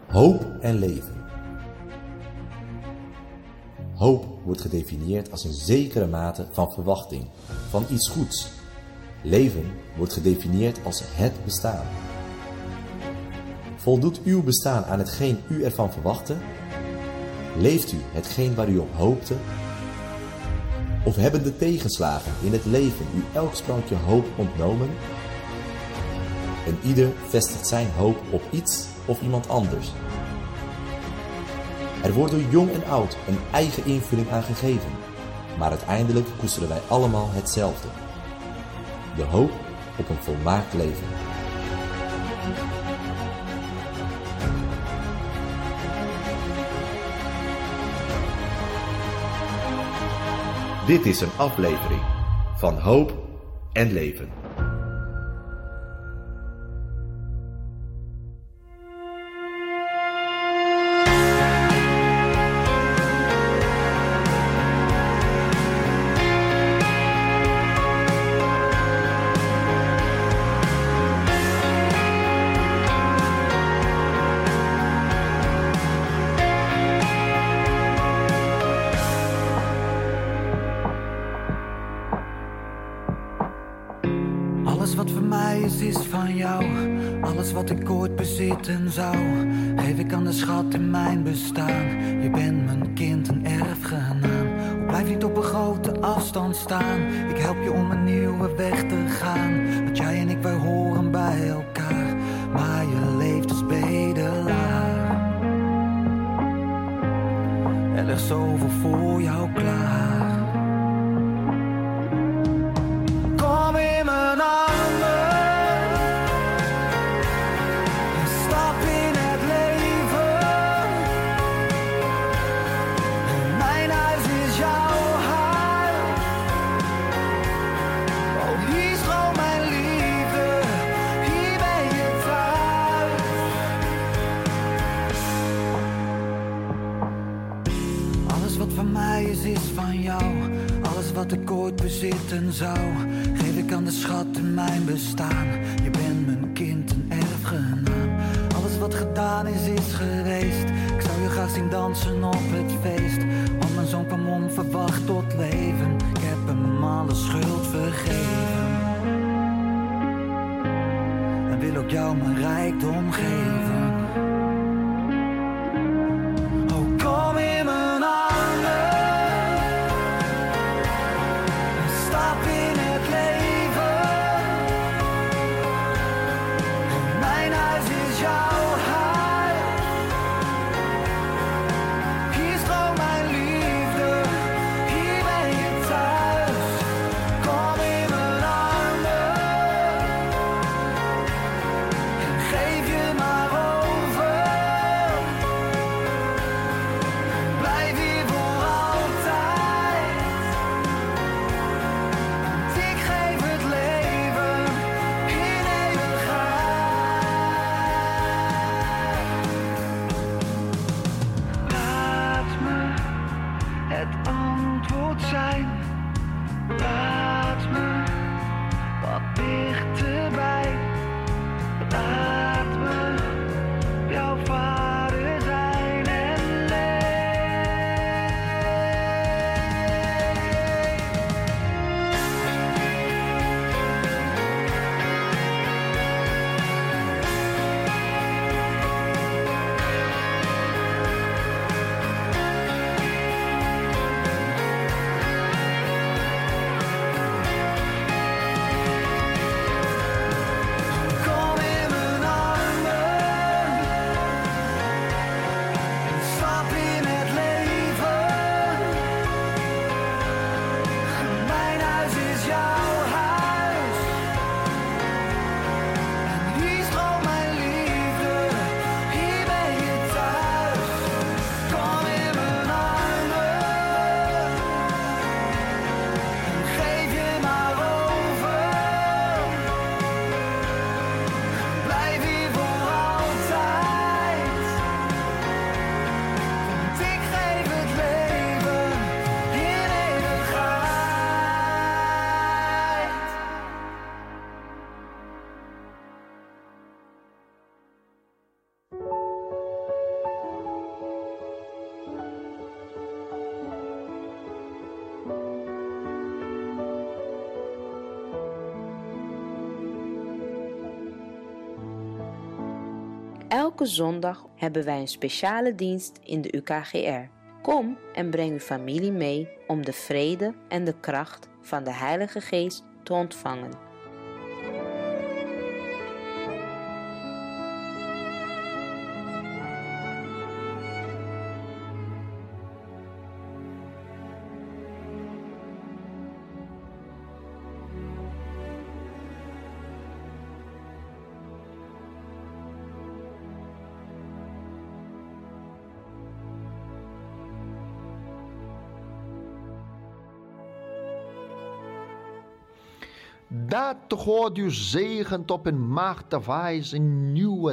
Hoop en leven. Hoop wordt gedefinieerd als een zekere mate van verwachting, van iets goeds. Leven wordt gedefinieerd als het bestaan. Voldoet uw bestaan aan hetgeen u ervan verwachtte? Leeft u hetgeen waar u op hoopte? Of hebben de tegenslagen in het leven u elk sprankje hoop ontnomen? En ieder vestigt zijn hoop op iets of iemand anders. Er wordt door jong en oud een eigen invulling aan gegeven, maar uiteindelijk koesteren wij allemaal hetzelfde. De hoop op een volmaakt leven. Dit is een aflevering van Hoop en Leven. Alles wat voor mij is van jou. Alles wat ik ooit bezitten zou, geef ik aan de schat in mijn bestaan. Je bent mijn kind, een erfgenaam. Blijf niet op een grote afstand staan. Ik help je om een nieuwe weg te gaan. Want jij en ik, wij horen bij elkaar. Maar je leeft als bedelaar. Er ligt zoveel voor jou klaar. Wat ik ooit bezitten zou, geef ik aan de schat in mijn bestaan. Je bent mijn kind, een erfgenaam. Alles wat gedaan is geweest. Ik zou je graag zien dansen op het feest. Want mijn zoon kwam onverwacht tot leven. Ik heb hem alle schuld vergeven. En wil ook jou mijn rijkdom geven. Geef je maar op. Elke zondag hebben wij een speciale dienst in de UKGR. Kom en breng uw familie mee om de vrede en de kracht van de Heilige Geest te ontvangen. Dat God u zegent op een machtige wijze, een nieuwe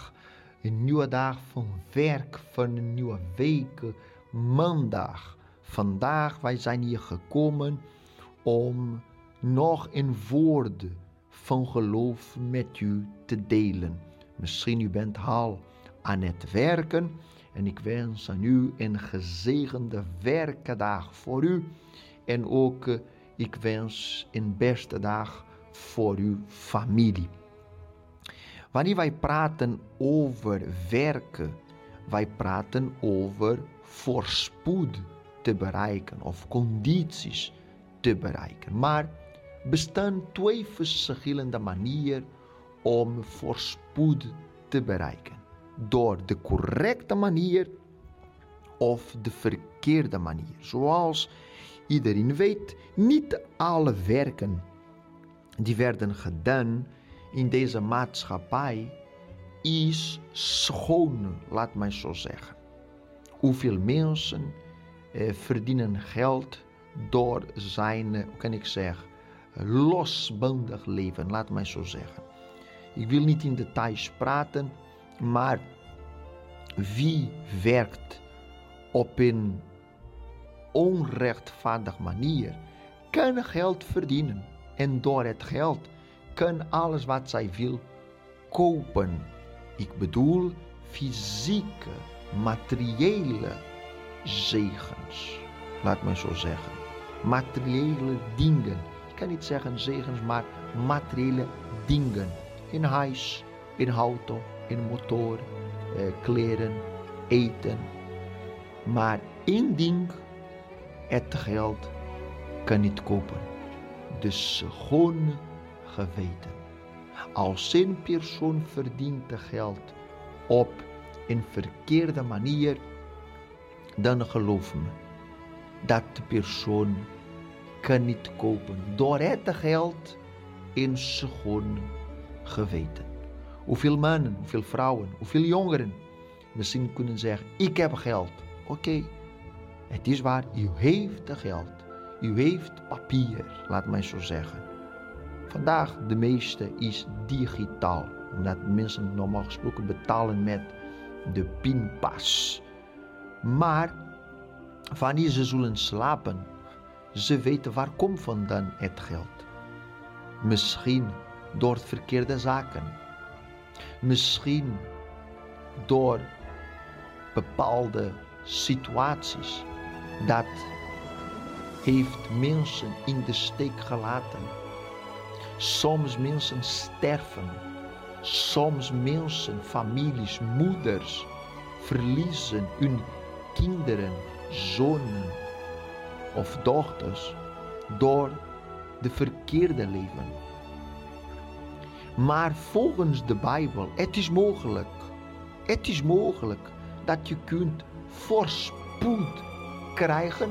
dag van werk, van een nieuwe week, maandag. Vandaag, wij zijn hier gekomen om nog een woord van geloof met u te delen. Misschien u bent al aan het werken en ik wens aan u een gezegende werkdag voor u en ook ik wens een beste dag voor uw familie. Wanneer wij praten over werken, wij praten over voorspoed te bereiken of condities te bereiken. Maar bestaan twee verschillende manieren om voorspoed te bereiken. Door de correcte manier of de verkeerde manier. Zoals iedereen weet, niet alle werken die werden gedaan in deze maatschappij is schoon, laat mij zo zeggen. Hoeveel mensen verdienen geld door zijn, hoe kan ik zeggen, losbandig leven, laat mij zo zeggen. Ik wil niet in details praten, maar wie werkt op een onrechtvaardige manier, kan geld verdienen. En door het geld kan alles wat zij wil kopen. Ik bedoel fysieke, materiële zegens. Laat me zo zeggen. Materiële dingen. Ik kan niet zeggen zegens, maar materiële dingen. Een huis, een auto, een motor, kleren, eten. Maar één ding, het geld kan niet kopen. Dus schone geweten. Als een persoon verdient het geld op een verkeerde manier, dan geloof me, dat de persoon kan niet kopen door het geld in schoon geweten. Hoeveel mannen, hoeveel vrouwen, hoeveel jongeren misschien kunnen zeggen, ik heb geld. Oké, het is waar, u heeft het geld. U heeft papier, laat mij zo zeggen. Vandaag de meeste is digitaal. Omdat mensen normaal gesproken betalen met de pinpas. Maar wanneer ze zullen slapen, ze weten waar komt vandaan het geld. Misschien door verkeerde zaken. Misschien door bepaalde situaties. Dat heeft mensen in de steek gelaten. Soms mensen sterven. Soms mensen, families, moeders verliezen hun kinderen, zonen of dochters door de verkeerde leven. Maar volgens de Bijbel, het is mogelijk dat je kunt voorspoed krijgen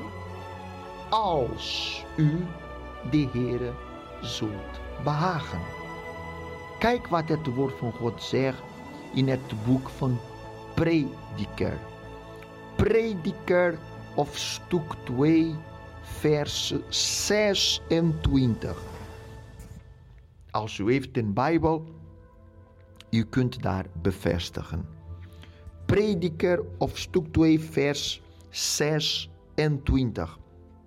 als u de Heere zult behagen. Kijk wat het woord van God zegt in het boek van Prediker. Prediker of stuk 2 vers 26. Als u heeft een Bijbel, u kunt daar bevestigen. Prediker of stuk 2 vers 26.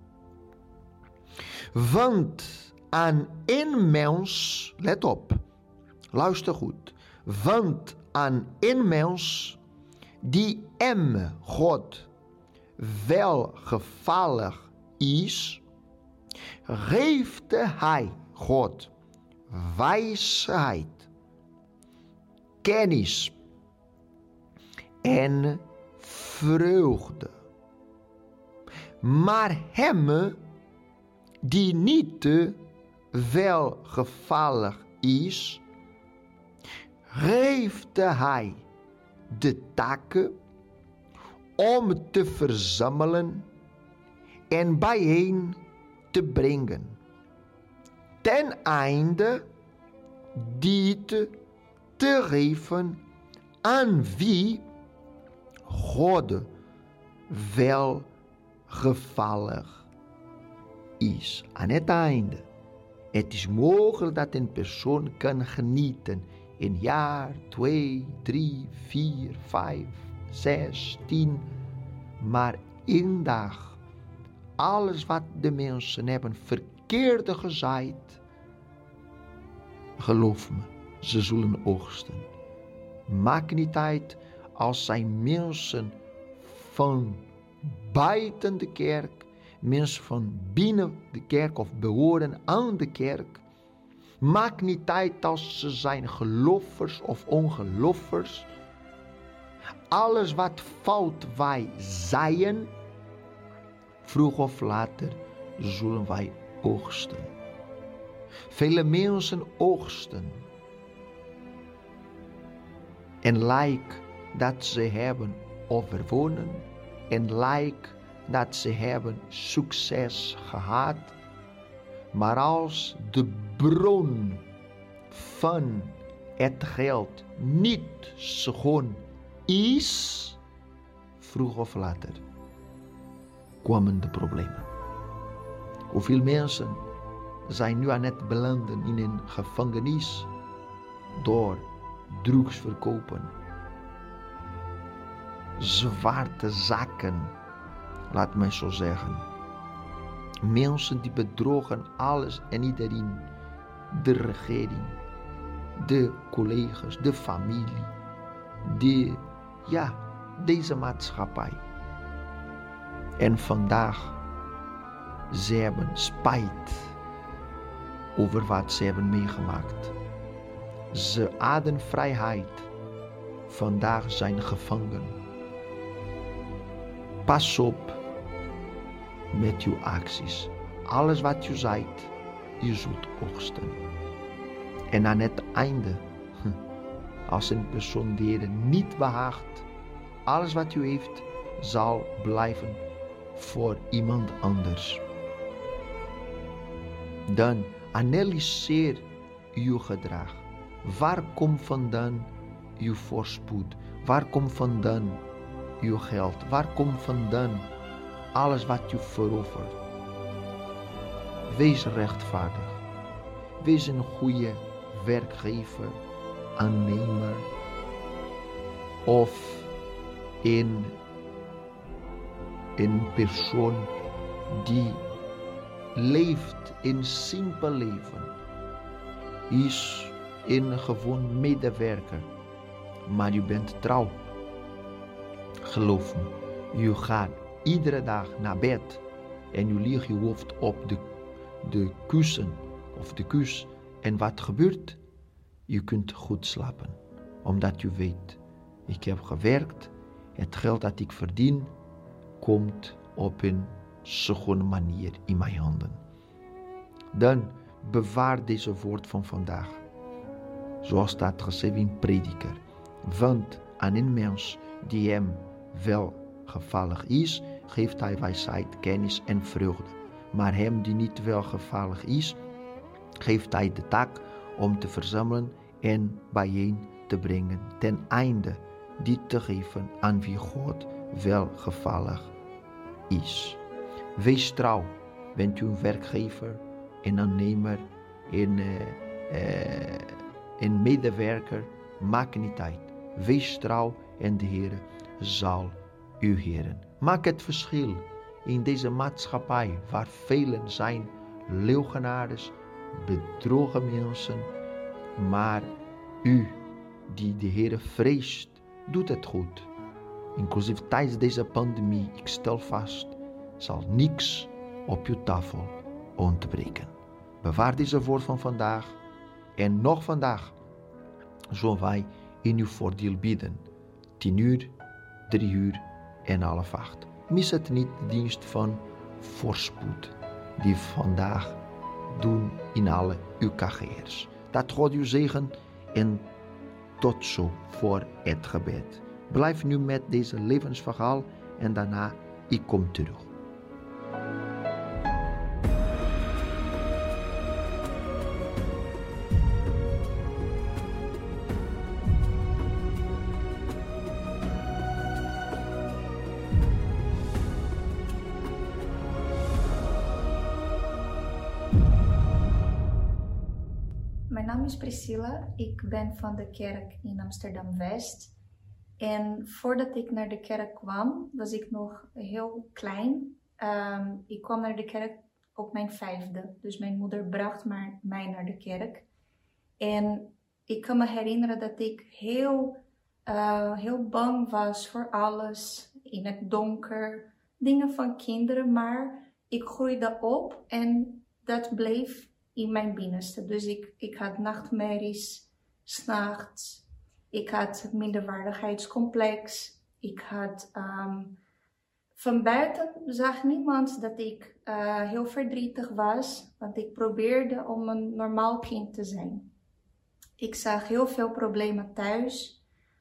Want aan een mens, let op, luister goed. Want aan een mens die hem, God, welgevallig is, geeft hij, God, wijsheid, kennis en vreugde. Maar hem die niet welgevallig is, geeft hij de taken om te verzamelen en bijeen te brengen, ten einde dit te geven aan wie God welgevallig is. Aan het einde. Het is mogelijk dat een persoon kan genieten in jaar, 2, 3, 4, 5, 6, 10, maar één dag, alles wat de mensen hebben verkeerde gezaaid, geloof me, ze zullen oogsten. Maakt niet uit als zijn mensen van buiten de kerk, mensen van binnen de kerk of behoren aan de kerk. Maakt niet uit als ze zijn geloofers of ongeloofers. Alles wat fout wij zaaien, vroeg of later zullen wij oogsten. Vele mensen oogsten. En lijkt dat ze hebben overwonnen. En lijkt dat ze hebben succes gehad. Maar als de bron van het geld niet schoon is, vroeg of later kwamen de problemen. Hoeveel mensen zijn nu aan het belanden in een gevangenis door drugsverkopen, zwarte zaken, laat mij zo zeggen. Mensen die bedrogen alles en iedereen, de regering, de collega's, de familie, deze maatschappij. En vandaag, ze hebben spijt over wat ze hebben meegemaakt. Ze hadden vrijheid, vandaag zijn gevangen. Pas op met uw acties. Alles wat u zaait, u zult oogsten. En aan het einde, als een persoon de Heer niet behaagt, alles wat u heeft, zal blijven voor iemand anders. Dan analyseer uw gedrag. Waar komt vandaan uw voorspoed? Waar komt vandaan uw geld? Waar komt vandaan alles wat u verovert? Wees rechtvaardig. Wees een goede werkgever, aannemer of een persoon die leeft een simpel leven. Is een gewoon medewerker, maar u bent trouw. Geloof me, u gaat iedere dag naar bed en u legt uw hoofd op de kussen of de kus. En wat gebeurt? U kunt goed slapen, omdat u weet, ik heb gewerkt, het geld dat ik verdien, komt op een schone manier in mijn handen. Dan bewaar deze woord van vandaag, zoals staat geschreven in Prediker. Want aan een mens die hem welgevallig is, geeft hij wijsheid, kennis en vreugde. Maar hem die niet welgevallig is, geeft hij de taak om te verzamelen en bijeen te brengen, ten einde dit te geven aan wie God welgevallig is. Wees trouw. Bent u een werkgever, een aannemer, een medewerker, maakt niet uit. Wees trouw en de Heer zal u heren. Maak het verschil in deze maatschappij waar velen zijn leugenaars, bedrogen mensen, maar u die de Heer vreest, doet het goed. Inclusief tijdens deze pandemie, ik stel vast, zal niks op uw tafel ontbreken. Bewaar deze woord van vandaag en nog vandaag zullen wij in uw voordeel bidden. 10 uur 7:30. Mis het niet de dienst van voorspoed die vandaag doen in alle UKG'ers. Dat God u zegen en tot zo voor het gebed. Blijf nu met deze levensverhaal en daarna ik kom terug. Mijn naam is Priscilla, ik ben van de kerk in Amsterdam-West. En voordat ik naar de kerk kwam, was ik nog heel klein. Ik kwam naar de kerk op mijn 5e, dus mijn moeder bracht mij naar de kerk. En ik kan me herinneren dat ik heel bang was voor alles, in het donker, dingen van kinderen. Maar ik groeide op en dat bleef in mijn binnenste. Dus ik had nachtmerries, 's nachts. Ik had minderwaardigheidscomplex. Ik had van buiten zag niemand dat ik heel verdrietig was, want ik probeerde om een normaal kind te zijn. Ik zag heel veel problemen thuis,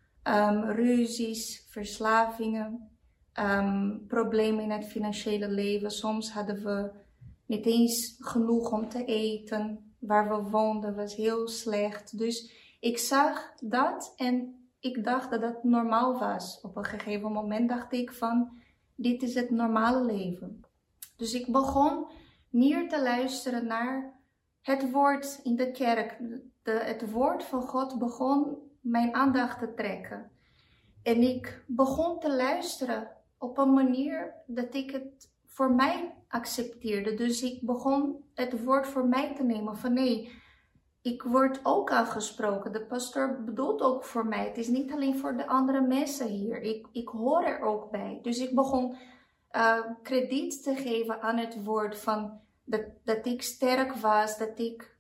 ruzies, verslavingen, problemen in het financiële leven. Soms hadden we niet eens genoeg om te eten. Waar we woonden was heel slecht. Dus ik zag dat en ik dacht dat het normaal was. Op een gegeven moment dacht ik van, dit is het normale leven. Dus ik begon meer te luisteren naar het woord in de kerk. Het woord van God begon mijn aandacht te trekken. En ik begon te luisteren op een manier dat ik het voor mij accepteerde. Dus ik begon het woord voor mij te nemen van nee, ik word ook aangesproken. De pastor bedoelt ook voor mij. Het is niet alleen voor de andere mensen hier. Ik hoor er ook bij. Dus ik begon krediet te geven aan het woord van dat ik sterk was, dat ik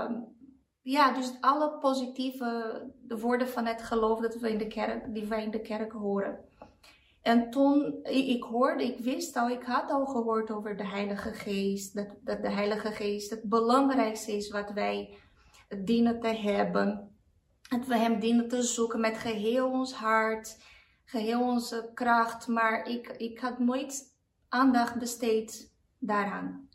dus alle positieve woorden van het geloof dat we die wij in de kerk horen. En toen ik wist al, ik had al gehoord over de Heilige Geest, dat de Heilige Geest het belangrijkste is wat wij dienen te hebben. Dat we hem dienen te zoeken met geheel ons hart, geheel onze kracht. Maar ik had nooit aandacht besteed daaraan.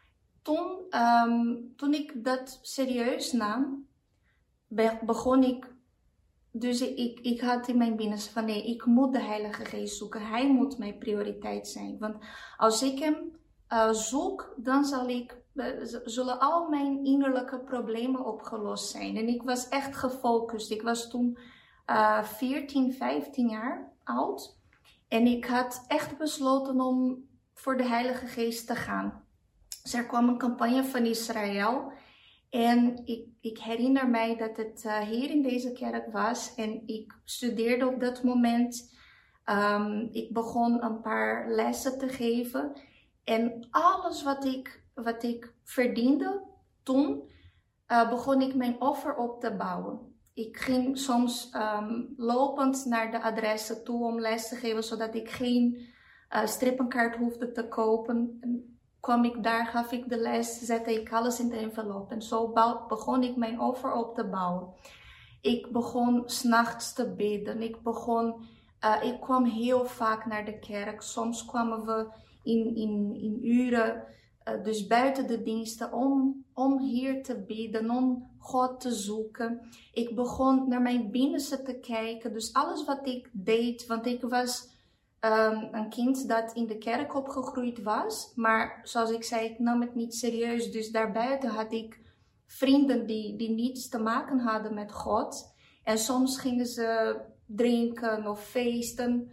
Toen ik dat serieus nam, begon ik. Dus ik had in mijn binnenste van nee, ik moet de Heilige Geest zoeken. Hij moet mijn prioriteit zijn. Want als ik hem zoek, dan zullen al mijn innerlijke problemen opgelost zijn. En ik was echt gefocust. Ik was toen 14, 15 jaar oud. En ik had echt besloten om voor de Heilige Geest te gaan. Dus er kwam een campagne van Israël. En ik herinner mij dat het hier in deze kerk was. En ik studeerde op dat moment. Ik begon een paar lessen te geven. En alles wat ik verdiende toen, begon ik mijn offer op te bouwen. Ik ging soms lopend naar de adressen toe om les te geven, zodat ik geen strippenkaart hoefde te kopen. En kwam ik daar, gaf ik de les, zette ik alles in de envelop. En zo begon ik mijn offer op te bouwen. Ik begon 's nachts te bidden. Ik kwam heel vaak naar de kerk. Soms kwamen we in uren, dus buiten de diensten, om hier te bidden, om God te zoeken. Ik begon naar mijn binnenste te kijken. Dus alles wat ik deed, want ik was een kind dat in de kerk opgegroeid was. Maar zoals ik zei, ik nam het niet serieus. Dus daarbuiten had ik vrienden die niets te maken hadden met God. En soms gingen ze drinken of feesten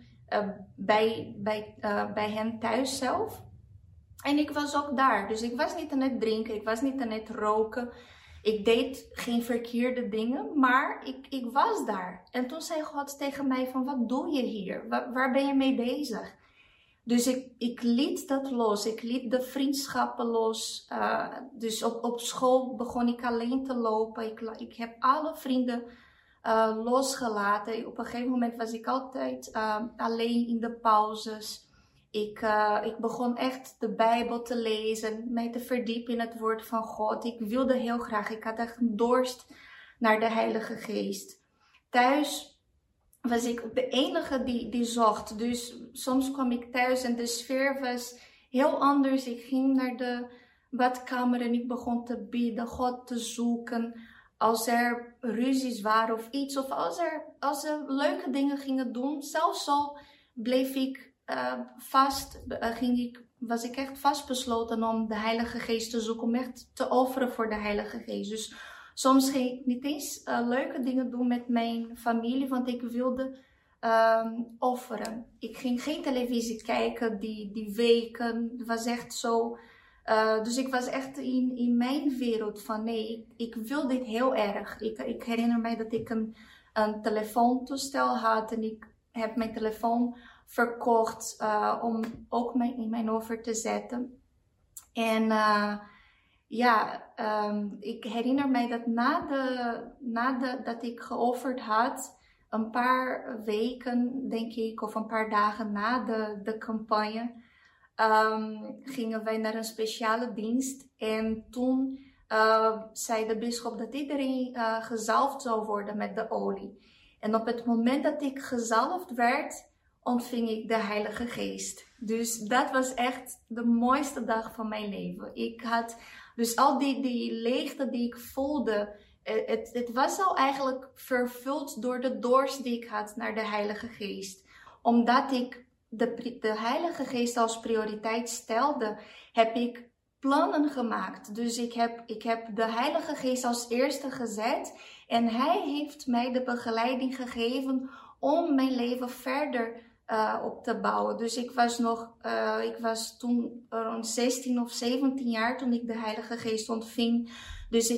bij hen thuis zelf. En ik was ook daar. Dus ik was niet aan het drinken, ik was niet aan het roken. Ik deed geen verkeerde dingen, maar ik was daar. En toen zei God tegen mij van, wat doe je hier? Waar ben je mee bezig? Dus ik liet dat los. Ik liet de vriendschappen los. Dus op school begon ik alleen te lopen. Ik heb alle vrienden losgelaten. Op een gegeven moment was ik altijd alleen in de pauzes. Ik begon echt de Bijbel te lezen, mij te verdiepen in het woord van God. Ik wilde heel graag, ik had echt een dorst naar de Heilige Geest. Thuis was ik de enige die zocht. Dus soms kwam ik thuis en de sfeer was heel anders. Ik ging naar de badkamer en ik begon te bidden, God te zoeken. Als er ruzies waren of iets, of als er leuke dingen gingen doen, zelfs al bleef ik was ik echt vastbesloten om de Heilige Geest te zoeken, om echt te offeren voor de Heilige Geest. Dus soms ging ik niet eens leuke dingen doen met mijn familie, want ik wilde offeren. Ik ging geen televisie kijken die weken. Het was echt zo. Dus ik was echt in mijn wereld van nee, ik wil dit heel erg. Ik herinner mij dat ik een telefoontoestel had en ik heb mijn telefoon verkocht om ook in mijn offer te zetten. En ik herinner mij dat nadat ik geofferd had, een paar weken denk ik, of een paar dagen na de campagne, gingen wij naar een speciale dienst. En toen zei de bisschop dat iedereen gezalfd zou worden met de olie. En op het moment dat ik gezalfd werd, ontving ik de Heilige Geest. Dus dat was echt de mooiste dag van mijn leven. Ik had dus al die leegte die ik voelde, het was al eigenlijk vervuld door de dorst die ik had naar de Heilige Geest. Omdat ik de Heilige Geest als prioriteit stelde, heb ik plannen gemaakt. Dus ik heb de Heilige Geest als eerste gezet en Hij heeft mij de begeleiding gegeven om mijn leven verder op te bouwen. Dus ik was toen rond 16 of 17 jaar toen ik de Heilige Geest ontving. Dus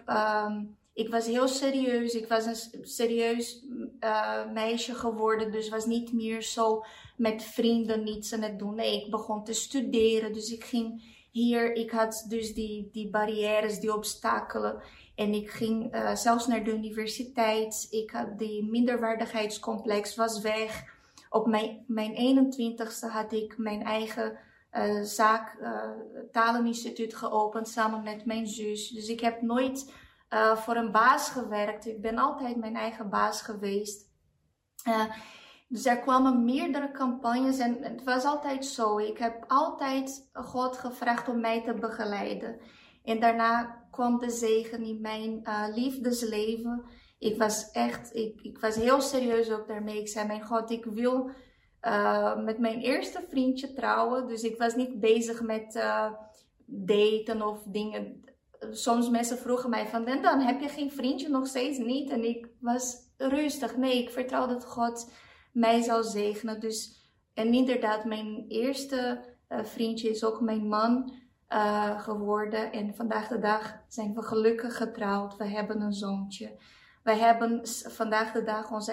ik was heel serieus. Ik was een serieus meisje geworden. Dus was niet meer zo met vrienden niets aan het doen. Nee, ik begon te studeren. Dus ik ging ik had dus die barrières, die obstakelen. En ik ging zelfs naar de universiteit. Ik had die minderwaardigheidscomplex was weg. Op mijn 21ste had ik mijn eigen taleninstituut geopend samen met mijn zus. Dus ik heb nooit voor een baas gewerkt. Ik ben altijd mijn eigen baas geweest. Dus er kwamen meerdere campagnes en het was altijd zo. Ik heb altijd God gevraagd om mij te begeleiden. En daarna kwam de zegen in mijn liefdesleven. Ik was heel serieus ook daarmee. Ik zei, mijn God, ik wil met mijn eerste vriendje trouwen. Dus ik was niet bezig met daten of dingen. Soms mensen vroegen mij van, en dan heb je geen vriendje, nog steeds niet? En ik was rustig. Nee, ik vertrouwde dat God mij zou zegenen. Dus, en inderdaad, mijn eerste vriendje is ook mijn man geworden. En vandaag de dag zijn we gelukkig getrouwd. We hebben een zoontje. Wij hebben vandaag de dag ons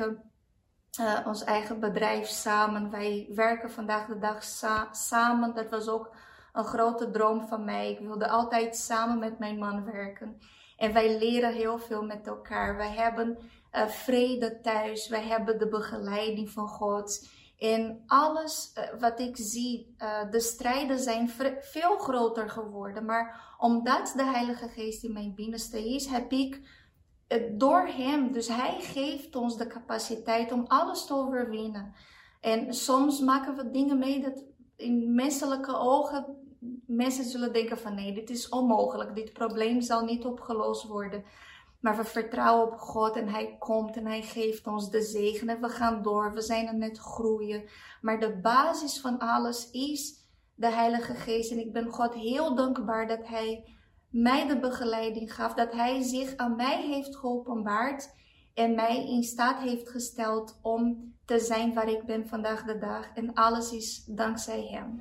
eigen bedrijf samen. Wij werken vandaag de dag samen. Dat was ook een grote droom van mij. Ik wilde altijd samen met mijn man werken. En wij leren heel veel met elkaar. Wij hebben vrede thuis. Wij hebben de begeleiding van God. En alles wat ik zie, de strijden zijn veel groter geworden. Maar omdat de Heilige Geest in mijn binnenste is, heb ik door Hem, dus Hij geeft ons de capaciteit om alles te overwinnen. En soms maken we dingen mee dat in menselijke ogen mensen zullen denken van nee, dit is onmogelijk. Dit probleem zal niet opgelost worden. Maar we vertrouwen op God en Hij komt en Hij geeft ons de zegen. En we gaan door, we zijn aan het groeien. Maar de basis van alles is de Heilige Geest. En ik ben God heel dankbaar dat Hij mij de begeleiding gaf. Dat Hij zich aan mij heeft geopenbaard. En mij in staat heeft gesteld om te zijn waar ik ben vandaag de dag. En alles is dankzij Hem.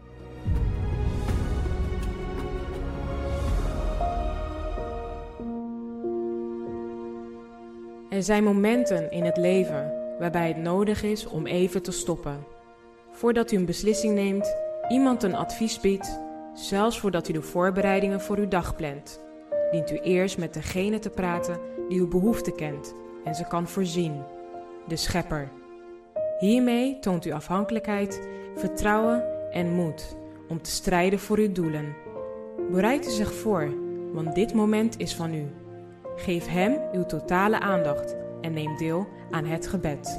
Er zijn momenten in het leven waarbij het nodig is om even te stoppen. Voordat u een beslissing neemt, iemand een advies biedt, zelfs voordat u de voorbereidingen voor uw dag plant, dient u eerst met degene te praten die uw behoefte kent en ze kan voorzien, de Schepper. Hiermee toont u afhankelijkheid, vertrouwen en moed om te strijden voor uw doelen. Bereid u zich voor, want dit moment is van u. Geef Hem uw totale aandacht en neem deel aan het gebed.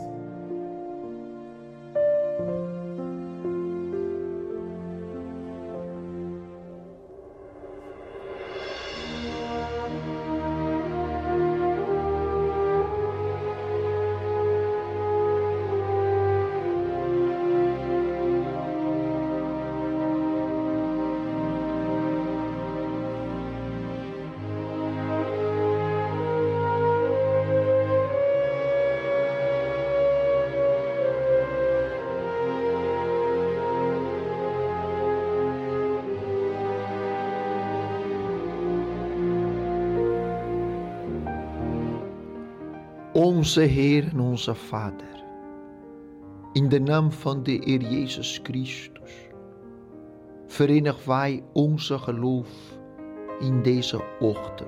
Onze Heer en onze Vader, in de naam van de Heer Jezus Christus, verenig wij onze geloof in deze ochtend.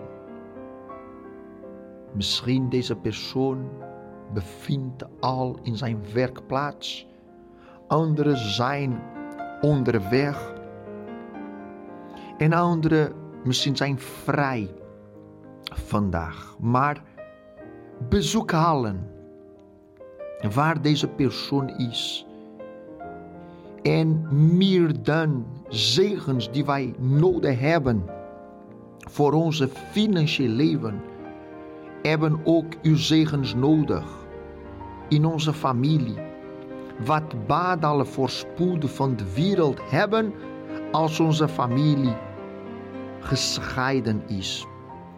Misschien deze persoon bevindt al in zijn werkplaats, anderen zijn onderweg en anderen misschien zijn vrij vandaag, maar bezoek allen waar deze persoon is. En meer dan zegens die wij nodig hebben voor onze financiële leven, hebben ook uw zegens nodig in onze familie. Wat baat alle voorspoeden van de wereld hebben als onze familie gescheiden is.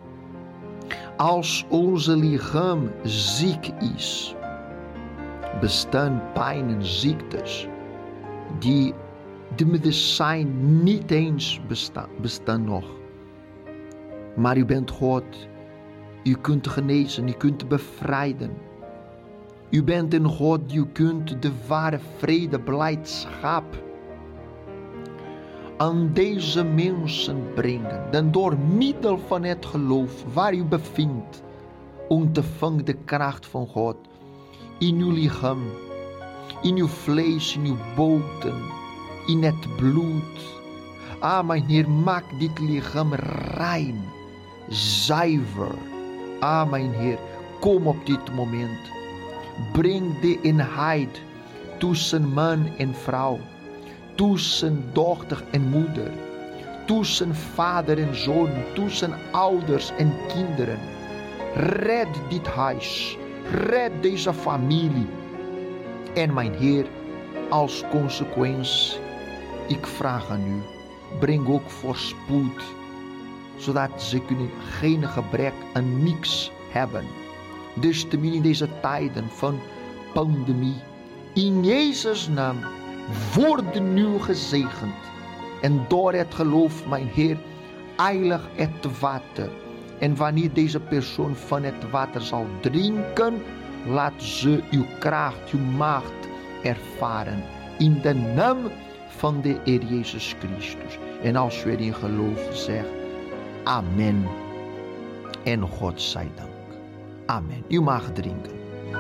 Als onze lichaam ziek is, bestaan pijn en ziektes die de medicijn niet eens bestaan nog. Maar u bent God, u kunt genezen, u kunt bevrijden. U bent een God, u kunt de ware vrede, blijdschap aan deze mensen brengen, dan door middel van het geloof waar u bevindt, ontvang de kracht van God in uw lichaam, in uw vlees, in uw boten, in het bloed. Mijn Heer, maak dit lichaam rein, zuiver. Mijn Heer, kom op dit moment. Breng de eenheid tussen man en vrouw, tussen dochter en moeder, tussen vader en zoon, tussen ouders en kinderen. Red dit huis, red deze familie. En mijn Heer, als consequentie, ik vraag aan u, breng ook voorspoed, zodat ze kunnen geen gebrek aan niks hebben. Dus te midden in deze tijden van pandemie, in Jezus' naam, worden nu gezegend. En door het geloof, mijn Heer, heilig het water. En wanneer deze persoon van het water zal drinken, laat ze uw kracht, uw macht ervaren. In de naam van de Heer Jezus Christus. En als u erin gelooft, zegt amen. En God zij dank. Amen. U mag drinken.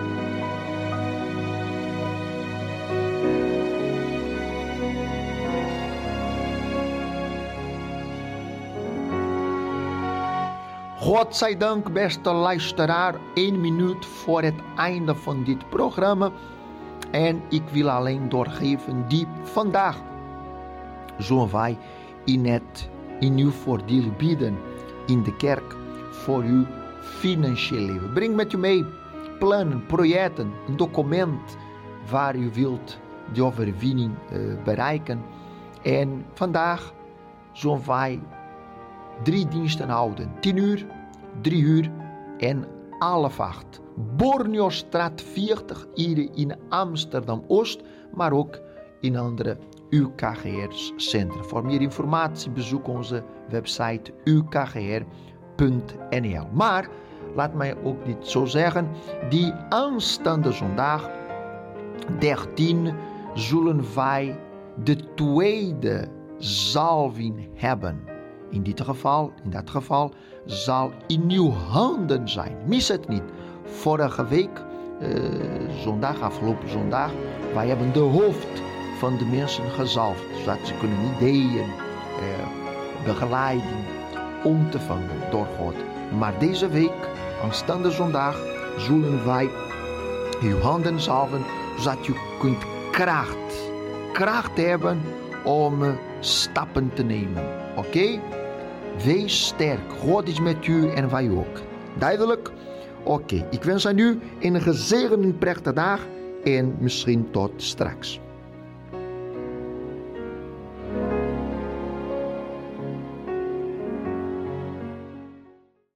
God zij dank, beste luisteraar. 1 minuut voor het einde van dit programma. En ik wil alleen doorgeven die vandaag zullen wij in uw voordeel bieden in de kerk voor uw financieel leven. Breng met u mee plannen, projecten, een document waar u wilt de overwinning bereiken. En vandaag zullen wij 3 diensten houden. 10 uur, 3 uur en 11:08. Borneostraat 40 hier in Amsterdam-Oost, maar ook in andere UKGR-centra. Voor meer informatie bezoek onze website ukgr.nl. Maar, laat mij ook dit zo zeggen, die aanstaande zondag 13 zullen wij de tweede zalving hebben. In dat geval zal in uw handen zijn. Mis het niet. vorige week, afgelopen zondag, wij hebben de hoofd van de mensen gezalfd, zodat ze kunnen ideeën, begeleiding ontvangen door God. Maar deze week, aanstaande zondag, zullen wij uw handen zalven, zodat u kunt kracht hebben om stappen te nemen. Oké? Wees sterk. God is met u en wij ook. Duidelijk? Oké. Ik wens aan u een gezegende en prettige dag en misschien tot straks.